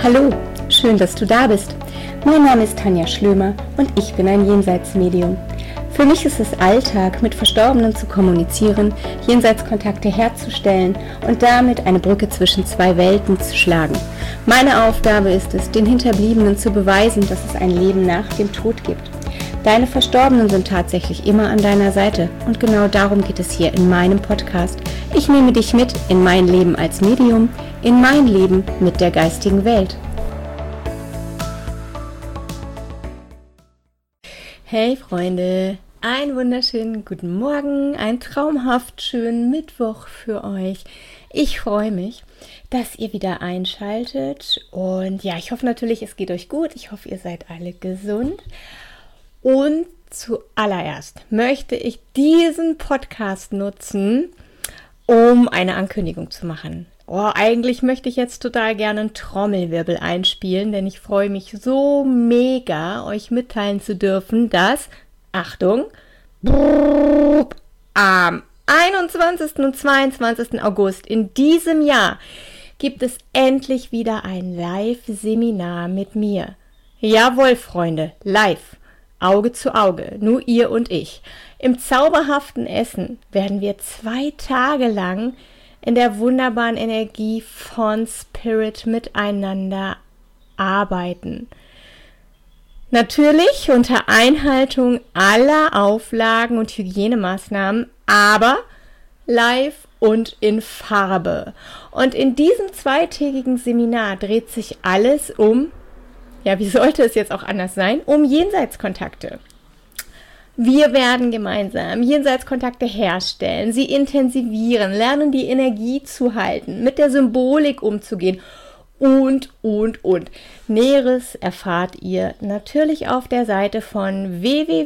Hallo, schön, dass du da bist. Mein Name ist Tanja Schlömer und ich bin ein Jenseitsmedium. Für mich ist es Alltag, mit Verstorbenen zu kommunizieren, Jenseitskontakte herzustellen und damit eine Brücke zwischen zwei Welten zu schlagen. Meine Aufgabe ist es, den Hinterbliebenen zu beweisen, dass es ein Leben nach dem Tod gibt. Deine Verstorbenen sind tatsächlich immer an deiner Seite und genau darum geht es hier in meinem Podcast. Ich nehme dich mit in mein Leben als Medium, in mein Leben mit der geistigen Welt. Hey Freunde, einen wunderschönen guten Morgen, einen traumhaft schönen Mittwoch für euch. Ich freue mich, dass ihr wieder einschaltet und ja, ich hoffe natürlich, es geht euch gut. Ich hoffe, ihr seid alle gesund. Und zuallererst möchte ich diesen Podcast nutzen, um eine Ankündigung zu machen. Eigentlich möchte ich jetzt total gerne einen Trommelwirbel einspielen, denn ich freue mich so mega, euch mitteilen zu dürfen, dass, Achtung, am 21. und 22. August in diesem Jahr gibt es endlich wieder ein Live-Seminar mit mir. Jawohl, Freunde, live. Auge zu Auge, nur ihr und ich. Im zauberhaften Essen werden wir 2 Tage lang in der wunderbaren Energie von Spirit miteinander arbeiten. Natürlich unter Einhaltung aller Auflagen und Hygienemaßnahmen, aber live und in Farbe. Und in diesem 2-tägigen Seminar dreht sich alles um, ja, wie sollte es jetzt auch anders sein, um Jenseitskontakte. Wir werden gemeinsam Jenseitskontakte herstellen, sie intensivieren, lernen die Energie zu halten, mit der Symbolik umzugehen und. Näheres erfahrt ihr natürlich auf der Seite von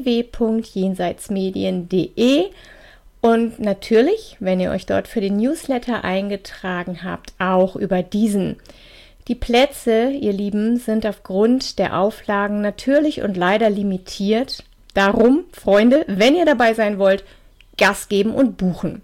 www.jenseitsmedien.de und natürlich, wenn ihr euch dort für den Newsletter eingetragen habt, auch über diesen. Die Plätze, ihr Lieben, sind aufgrund der Auflagen natürlich und leider limitiert. Darum, Freunde, wenn ihr dabei sein wollt, Gas geben und buchen.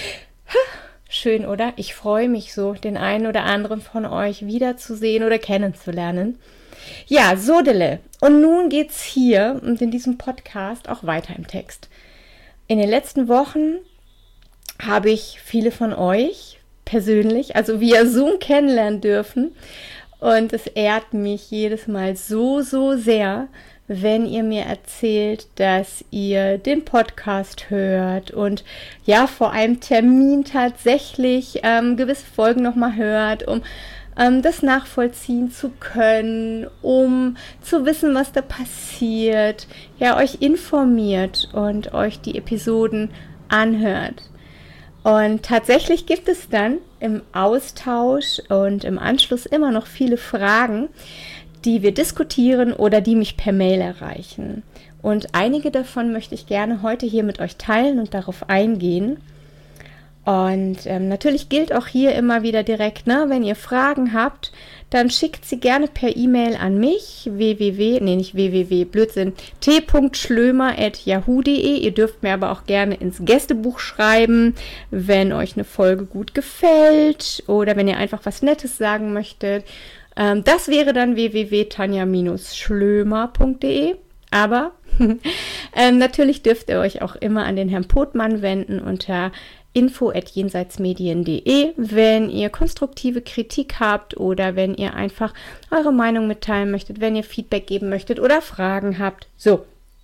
Schön, oder? Ich freue mich so, den einen oder anderen von euch wiederzusehen oder kennenzulernen. Ja, Sodele. Und nun geht's hier und in diesem Podcast auch weiter im Text. In den letzten Wochen habe ich viele von euch persönlich, also via Zoom kennenlernen dürfen. Und es ehrt mich jedes Mal so sehr, wenn ihr mir erzählt, dass ihr den Podcast hört und ja, vor einem Termin tatsächlich gewisse Folgen nochmal hört, um das nachvollziehen zu können, um zu wissen, was da passiert, ja, euch informiert und euch die Episoden anhört. Und tatsächlich gibt es dann im Austausch und im Anschluss immer noch viele Fragen, die wir diskutieren oder die mich per Mail erreichen. Und einige davon möchte ich gerne heute hier mit euch teilen und darauf eingehen. Und natürlich gilt auch hier immer wieder direkt, wenn ihr Fragen habt, dann schickt sie gerne per E-Mail an mich, t.schlömer@yahoo.de. Ihr dürft mir aber auch gerne ins Gästebuch schreiben, wenn euch eine Folge gut gefällt oder wenn ihr einfach was Nettes sagen möchtet. Das wäre dann www.tanja-schlömer.de. Aber natürlich dürft ihr euch auch immer an den Herrn Pothmann wenden unter info@jenseitsmedien.de, wenn ihr konstruktive Kritik habt oder wenn ihr einfach eure Meinung mitteilen möchtet, wenn ihr Feedback geben möchtet oder Fragen habt. So,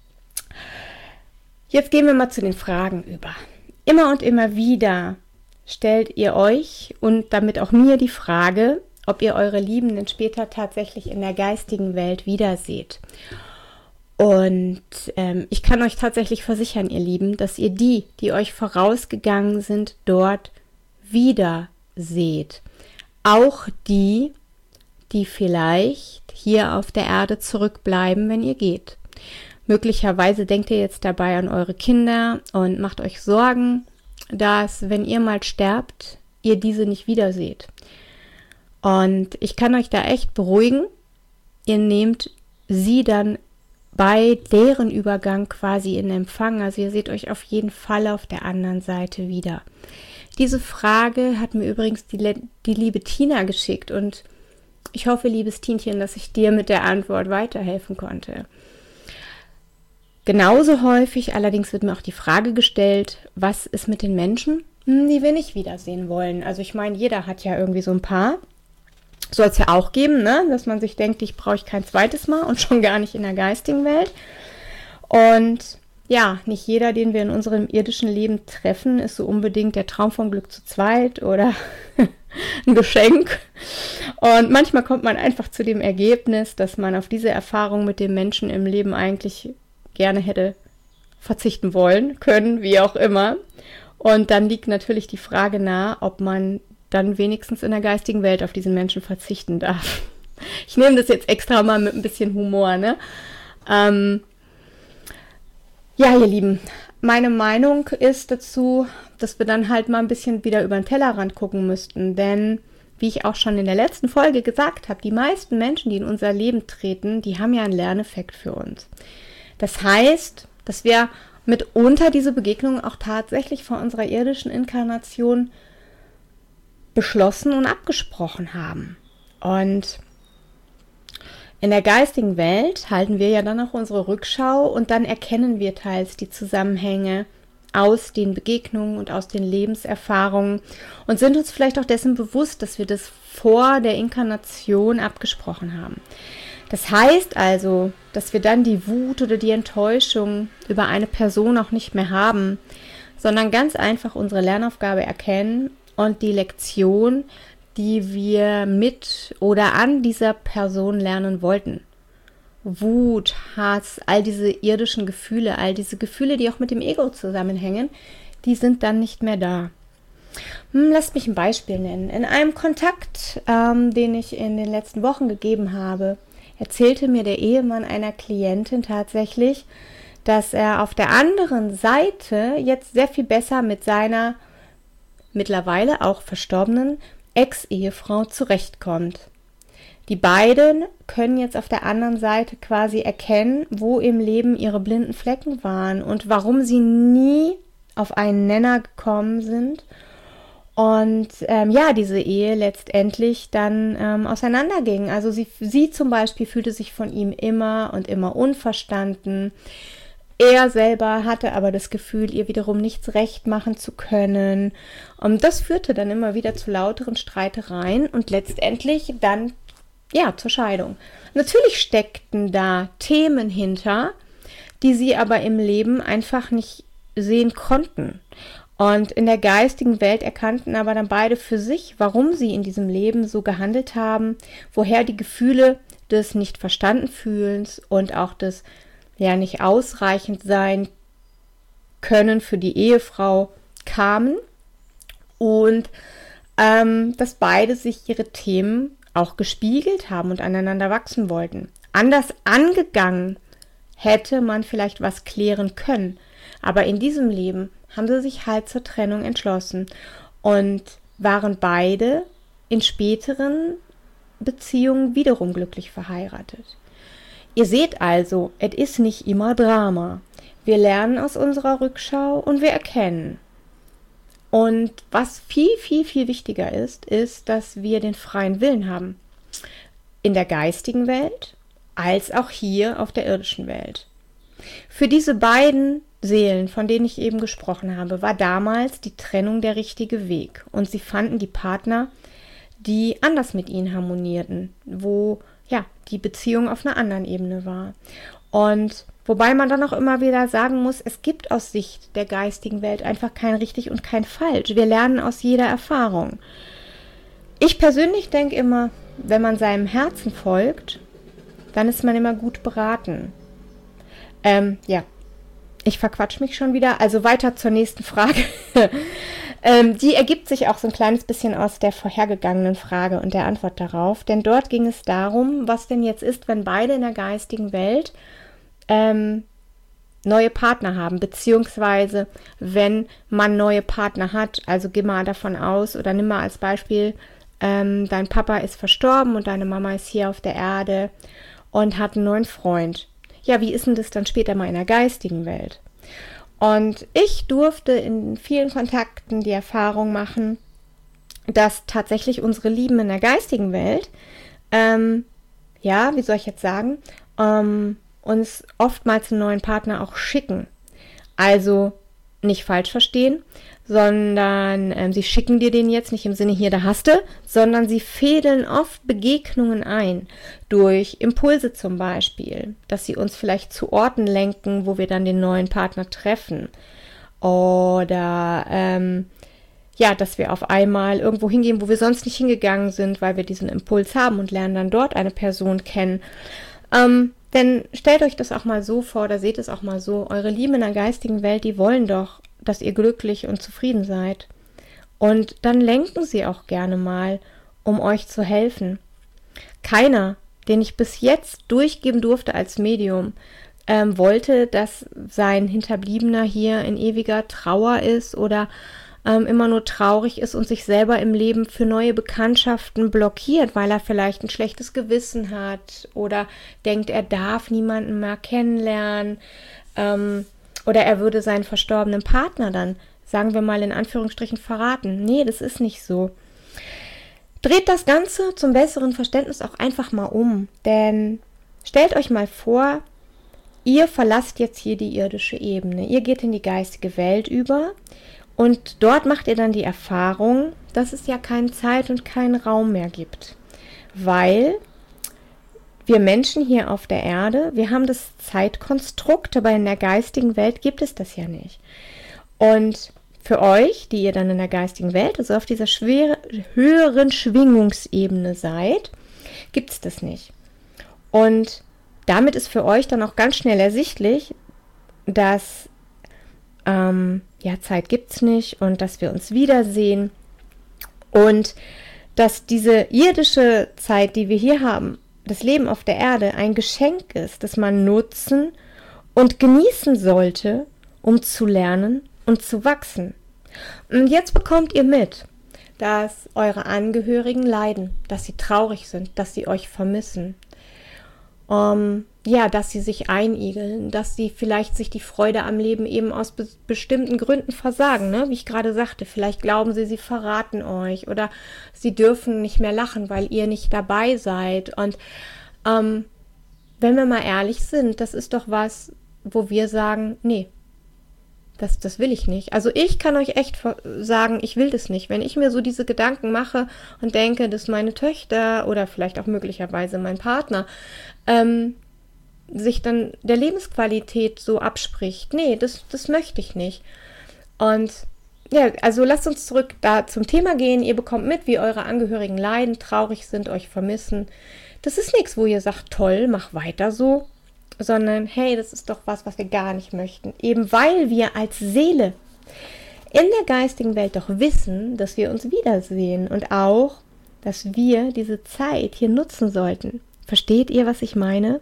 jetzt gehen wir mal zu den Fragen über. Immer und immer wieder stellt ihr euch und damit auch mir die Frage, ob ihr eure Liebenden später tatsächlich in der geistigen Welt wiederseht. Und ich kann euch tatsächlich versichern, ihr Lieben, dass ihr die euch vorausgegangen sind, dort wieder seht. Auch die vielleicht hier auf der Erde zurückbleiben, wenn ihr geht. Möglicherweise denkt ihr jetzt dabei an eure Kinder und macht euch Sorgen, dass, wenn ihr mal sterbt, ihr diese nicht wiederseht. Und ich kann euch da echt beruhigen, ihr nehmt sie dann bei deren Übergang quasi in Empfang. Also ihr seht euch auf jeden Fall auf der anderen Seite wieder. Diese Frage hat mir übrigens die liebe Tina geschickt und Ich hoffe, liebes Tienchen, dass ich dir mit der Antwort weiterhelfen konnte. Genauso häufig allerdings wird mir auch die Frage gestellt, was ist mit den Menschen, die wir nicht wiedersehen wollen? Also ich meine, jeder hat ja irgendwie so ein paar. Soll es ja auch geben, ne? Dass man sich denkt, ich brauche kein zweites Mal und schon gar nicht in der geistigen Welt. Und ja, nicht jeder, den wir in unserem irdischen Leben treffen, ist so unbedingt der Traum vom Glück zu zweit oder ein Geschenk. Und manchmal kommt man einfach zu dem Ergebnis, dass man auf diese Erfahrung mit dem Menschen im Leben eigentlich gerne hätte verzichten wollen, können, wie auch immer. Und dann liegt natürlich die Frage nahe, ob man dann wenigstens in der geistigen Welt auf diesen Menschen verzichten darf. Ich nehme das jetzt extra mal mit ein bisschen Humor, ne? Ja, ihr Lieben, meine Meinung ist dazu, dass wir dann halt mal ein bisschen wieder über den Tellerrand gucken müssten, denn wie ich auch schon in der letzten Folge gesagt habe, die meisten Menschen, die in unser Leben treten, die haben ja einen Lerneffekt für uns. Das heißt, dass wir mitunter diese Begegnung auch tatsächlich vor unserer irdischen Inkarnation beschlossen und abgesprochen haben. Und in der geistigen Welt halten wir ja dann auch unsere Rückschau und dann erkennen wir teils die Zusammenhänge aus den Begegnungen und aus den Lebenserfahrungen und sind uns vielleicht auch dessen bewusst, dass wir das vor der Inkarnation abgesprochen haben. Das heißt also, dass wir dann die Wut oder die Enttäuschung über eine Person auch nicht mehr haben, sondern ganz einfach unsere Lernaufgabe erkennen und die Lektion, die wir mit oder an dieser Person lernen wollten. Wut, Hass, all diese irdischen Gefühle, all diese Gefühle, die auch mit dem Ego zusammenhängen, die sind dann nicht mehr da. Lasst mich ein Beispiel nennen. In einem Kontakt, den ich in den letzten Wochen gegeben habe, erzählte mir der Ehemann einer Klientin tatsächlich, dass er auf der anderen Seite jetzt sehr viel besser mit seiner mittlerweile auch verstorbenen Ex-Ehefrau zurechtkommt. Die beiden können jetzt auf der anderen Seite quasi erkennen, wo im Leben ihre blinden Flecken waren und warum sie nie auf einen Nenner gekommen sind und diese Ehe letztendlich dann auseinanderging. Also sie zum Beispiel fühlte sich von ihm immer und immer unverstanden. Er selber hatte aber das Gefühl, ihr wiederum nichts recht machen zu können. Und das führte dann immer wieder zu lauteren Streitereien und letztendlich dann zur Scheidung. Natürlich steckten da Themen hinter, die sie aber im Leben einfach nicht sehen konnten. Und in der geistigen Welt erkannten aber dann beide für sich, warum sie in diesem Leben so gehandelt haben, woher die Gefühle des nicht verstanden Fühlens und auch des nicht ausreichend sein können für die Ehefrau kamen und dass beide sich ihre Themen auch gespiegelt haben und aneinander wachsen wollten. Anders angegangen hätte man vielleicht was klären können, aber in diesem Leben haben sie sich halt zur Trennung entschlossen und waren beide in späteren Beziehungen wiederum glücklich verheiratet. Ihr seht also, es ist nicht immer Drama. Wir lernen aus unserer Rückschau und wir erkennen. Und was viel, viel, viel wichtiger ist, dass wir den freien Willen haben. In der geistigen Welt als auch hier auf der irdischen Welt. Für diese beiden Seelen, von denen ich eben gesprochen habe, war damals die Trennung der richtige Weg. Und sie fanden die Partner, die anders mit ihnen harmonierten, wo die Beziehung auf einer anderen Ebene war. Und wobei man dann auch immer wieder sagen muss, es gibt aus Sicht der geistigen Welt einfach kein richtig und kein falsch. Wir lernen aus jeder Erfahrung. Ich persönlich denke immer, wenn man seinem Herzen folgt, dann ist man immer gut beraten. Ich verquatsch mich schon wieder. Also weiter zur nächsten Frage. Die ergibt sich auch so ein kleines bisschen aus der vorhergegangenen Frage und der Antwort darauf. Denn dort ging es darum, was denn jetzt ist, wenn beide in der geistigen Welt neue Partner haben, beziehungsweise wenn man neue Partner hat. Also geh mal davon aus oder nimm mal als Beispiel, dein Papa ist verstorben und deine Mama ist hier auf der Erde und hat einen neuen Freund. Ja, wie ist denn das dann später mal in der geistigen Welt? Und ich durfte in vielen Kontakten die Erfahrung machen, dass tatsächlich unsere Lieben in der geistigen Welt wie soll ich jetzt sagen, uns oftmals einen neuen Partner auch schicken. Also nicht falsch verstehen, sondern sie schicken dir den jetzt nicht im Sinne, hier, da hast du, sondern sie fädeln oft Begegnungen ein, durch Impulse zum Beispiel, dass sie uns vielleicht zu Orten lenken, wo wir dann den neuen Partner treffen. Oder dass wir auf einmal irgendwo hingehen, wo wir sonst nicht hingegangen sind, weil wir diesen Impuls haben und lernen dann dort eine Person kennen. Denn stellt euch das auch mal so vor, oder seht es auch mal so, eure Lieben in der geistigen Welt, die wollen doch, dass ihr glücklich und zufrieden seid. Und dann lenken sie auch gerne mal, um euch zu helfen. Keiner, den ich bis jetzt durchgeben durfte als Medium, wollte, dass sein Hinterbliebener hier in ewiger Trauer ist oder immer nur traurig ist und sich selber im Leben für neue Bekanntschaften blockiert, weil er vielleicht ein schlechtes Gewissen hat oder denkt, er darf niemanden mehr kennenlernen, oder er würde seinen verstorbenen Partner dann, sagen wir mal in Anführungsstrichen, verraten. Nee, das ist nicht so. Dreht das Ganze zum besseren Verständnis auch einfach mal um, denn stellt euch mal vor, ihr verlasst jetzt hier die irdische Ebene, ihr geht in die geistige Welt über. Und dort macht ihr dann die Erfahrung, dass es ja keine Zeit und keinen Raum mehr gibt. Weil wir Menschen hier auf der Erde, wir haben das Zeitkonstrukt, aber in der geistigen Welt gibt es das ja nicht. Und für euch, die ihr dann in der geistigen Welt, also auf dieser höheren Schwingungsebene seid, gibt es das nicht. Und damit ist für euch dann auch ganz schnell ersichtlich, dass Zeit gibt's nicht und dass wir uns wiedersehen und dass diese irdische Zeit, die wir hier haben, das Leben auf der Erde, ein Geschenk ist, das man nutzen und genießen sollte, um zu lernen und zu wachsen. Und jetzt bekommt ihr mit, dass eure Angehörigen leiden, dass sie traurig sind, dass sie euch vermissen. Dass sie sich einigeln, dass sie vielleicht sich die Freude am Leben eben aus bestimmten Gründen versagen, ne? Wie ich gerade sagte, vielleicht glauben sie verraten euch oder sie dürfen nicht mehr lachen, weil ihr nicht dabei seid. Und wenn wir mal ehrlich sind, das ist doch was, wo wir sagen, nee, das will ich nicht. Also ich kann euch echt sagen, ich will das nicht. Wenn ich mir so diese Gedanken mache und denke, dass meine Töchter oder vielleicht auch möglicherweise mein Partner sich dann der Lebensqualität so abspricht. Nee, das möchte ich nicht. Und ja, also lasst uns zurück da zum Thema gehen. Ihr bekommt mit, wie eure Angehörigen leiden, traurig sind, euch vermissen. Das ist nichts, wo ihr sagt, toll, mach weiter so, sondern hey, das ist doch was wir gar nicht möchten. Eben weil wir als Seele in der geistigen Welt doch wissen, dass wir uns wiedersehen und auch, dass wir diese Zeit hier nutzen sollten. Versteht ihr, was ich meine?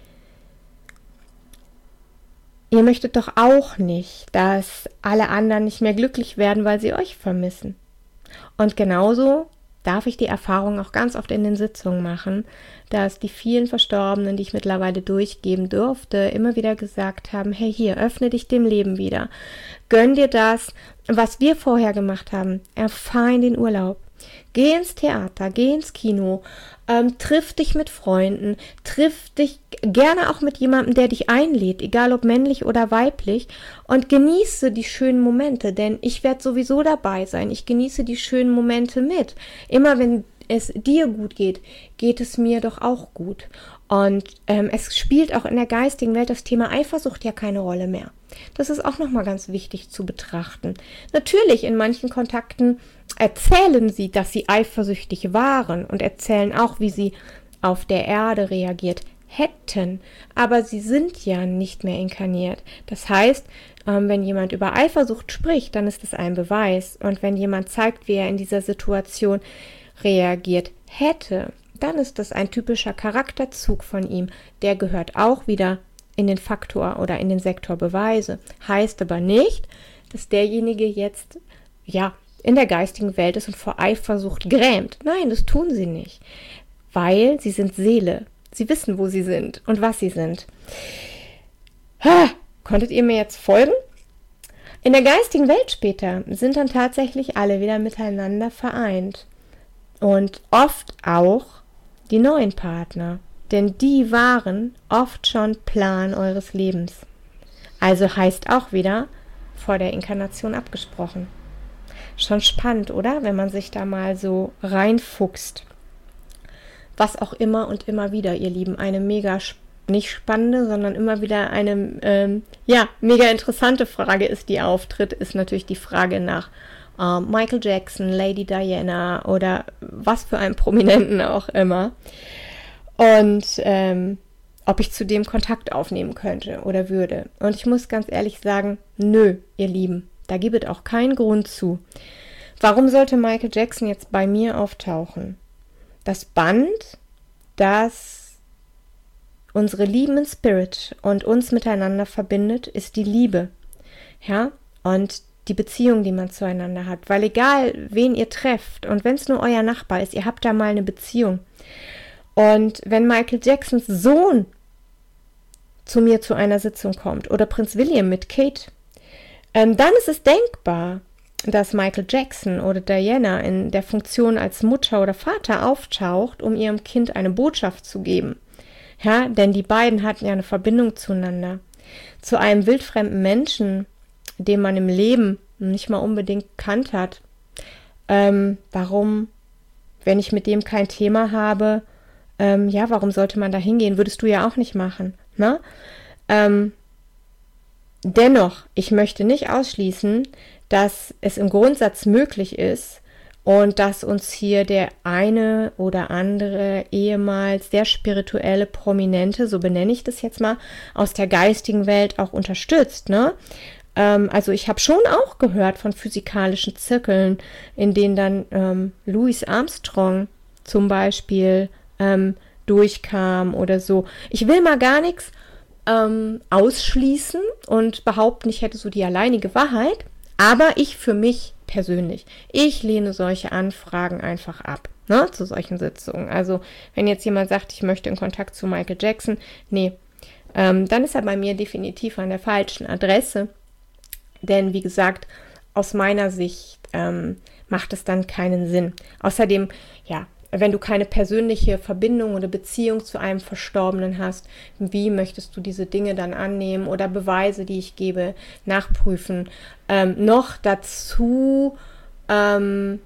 Ihr möchtet doch auch nicht, dass alle anderen nicht mehr glücklich werden, weil sie euch vermissen. Und genauso darf ich die Erfahrung auch ganz oft in den Sitzungen machen, dass die vielen Verstorbenen, die ich mittlerweile durchgeben durfte, immer wieder gesagt haben, hey, hier, öffne dich dem Leben wieder. Gönn dir das, was wir vorher gemacht haben. Erfahr in den Urlaub. Geh ins Theater, geh ins Kino, triff dich mit Freunden, triff dich gerne auch mit jemandem, der dich einlädt, egal ob männlich oder weiblich, und genieße die schönen Momente, denn ich werde sowieso dabei sein. Ich genieße die schönen Momente mit. Immer wenn es dir gut geht, geht es mir doch auch gut. Und es spielt auch in der geistigen Welt das Thema Eifersucht ja keine Rolle mehr. Das ist auch nochmal ganz wichtig zu betrachten. Natürlich, in manchen Kontakten erzählen sie, dass sie eifersüchtig waren und erzählen auch, wie sie auf der Erde reagiert hätten. Aber sie sind ja nicht mehr inkarniert. Das heißt, wenn jemand über Eifersucht spricht, dann ist das ein Beweis. Und wenn jemand zeigt, wie er in dieser Situation reagiert hätte, dann ist das ein typischer Charakterzug von ihm. Der gehört auch wieder in den Faktor oder in den Sektor Beweise. Heißt aber nicht, dass derjenige jetzt, in der geistigen Welt ist und vor Eifersucht grämt. Nein, das tun sie nicht. Weil sie sind Seele. Sie wissen, wo sie sind und was sie sind. Konntet ihr mir jetzt folgen? In der geistigen Welt später sind dann tatsächlich alle wieder miteinander vereint. Und oft auch die neuen Partner, denn die waren oft schon Plan eures Lebens. Also heißt auch wieder, vor der Inkarnation abgesprochen. Schon spannend, oder? Wenn man sich da mal so reinfuchst. Was auch immer und immer wieder, ihr Lieben, eine mega, nicht spannende, sondern immer wieder eine, mega interessante Frage ist, die auftritt, ist natürlich die Frage nach Michael Jackson, Lady Diana oder was für einen Prominenten auch immer. Und ob ich zu dem Kontakt aufnehmen könnte oder würde. Und ich muss ganz ehrlich sagen, nö, ihr Lieben, da gibt es auch keinen Grund zu. Warum sollte Michael Jackson jetzt bei mir auftauchen? Das Band, das unsere liebenden Spirit und uns miteinander verbindet, ist die Liebe. Ja, und die Beziehung, die man zueinander hat. Weil egal, wen ihr trefft und wenn es nur euer Nachbar ist, ihr habt da mal eine Beziehung. Und wenn Michael Jacksons Sohn zu mir zu einer Sitzung kommt oder Prinz William mit Kate, dann ist es denkbar, dass Michael Jackson oder Diana in der Funktion als Mutter oder Vater auftaucht, um ihrem Kind eine Botschaft zu geben. Ja, denn die beiden hatten ja eine Verbindung zueinander. Zu einem wildfremden Menschen, den man im Leben nicht mal unbedingt gekannt hat. Warum, wenn ich mit dem kein Thema habe, warum sollte man da hingehen? Würdest du ja auch nicht machen, ne? Dennoch, ich möchte nicht ausschließen, dass es im Grundsatz möglich ist und dass uns hier der eine oder andere ehemals sehr spirituelle Prominente, so benenne ich das jetzt mal, aus der geistigen Welt auch unterstützt, ne? Also ich habe schon auch gehört von physikalischen Zirkeln, in denen dann Louis Armstrong zum Beispiel durchkam oder so. Ich will mal gar nichts ausschließen und behaupten, ich hätte so die alleinige Wahrheit, aber ich für mich persönlich, ich lehne solche Anfragen einfach ab, ne, zu solchen Sitzungen. Also wenn jetzt jemand sagt, ich möchte in Kontakt zu Michael Jackson, nee, dann ist er bei mir definitiv an der falschen Adresse, denn wie gesagt, aus meiner Sicht macht es dann keinen Sinn. Außerdem, ja, wenn du keine persönliche Verbindung oder Beziehung zu einem Verstorbenen hast, wie möchtest du diese Dinge dann annehmen oder Beweise, die ich gebe, nachprüfen? Noch dazu, finde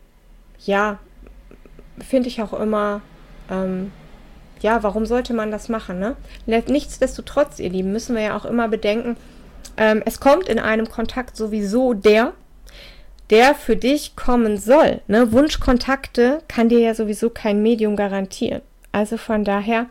ich auch immer, warum sollte man das machen, ne? Nichtsdestotrotz, ihr Lieben, müssen wir ja auch immer bedenken, es kommt in einem Kontakt sowieso der für dich kommen soll. Ne? Wunschkontakte kann dir ja sowieso kein Medium garantieren. Also von daher,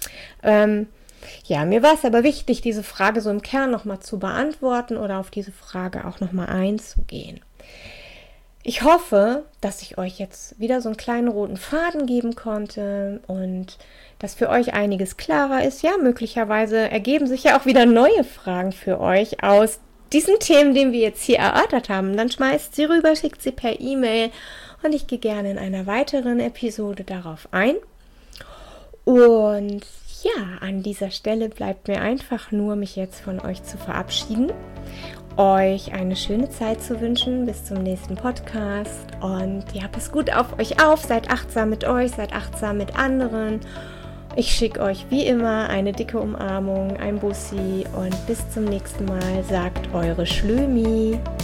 mir war es aber wichtig, diese Frage so im Kern nochmal zu beantworten oder auf diese Frage auch nochmal einzugehen. Ich hoffe, dass ich euch jetzt wieder so einen kleinen roten Faden geben konnte und dass für euch einiges klarer ist. Ja, möglicherweise ergeben sich ja auch wieder neue Fragen für euch aus diesen Themen, die wir jetzt hier erörtert haben. Dann schmeißt sie rüber, schickt sie per E-Mail und ich gehe gerne in einer weiteren Episode darauf ein. Und ja, an dieser Stelle bleibt mir einfach nur, mich jetzt von euch zu verabschieden, euch eine schöne Zeit zu wünschen, bis zum nächsten Podcast und ja, passt gut auf euch auf, seid achtsam mit euch, seid achtsam mit anderen. Ich schicke euch wie immer eine dicke Umarmung, ein Bussi und bis zum nächsten Mal, sagt eure Schlömi.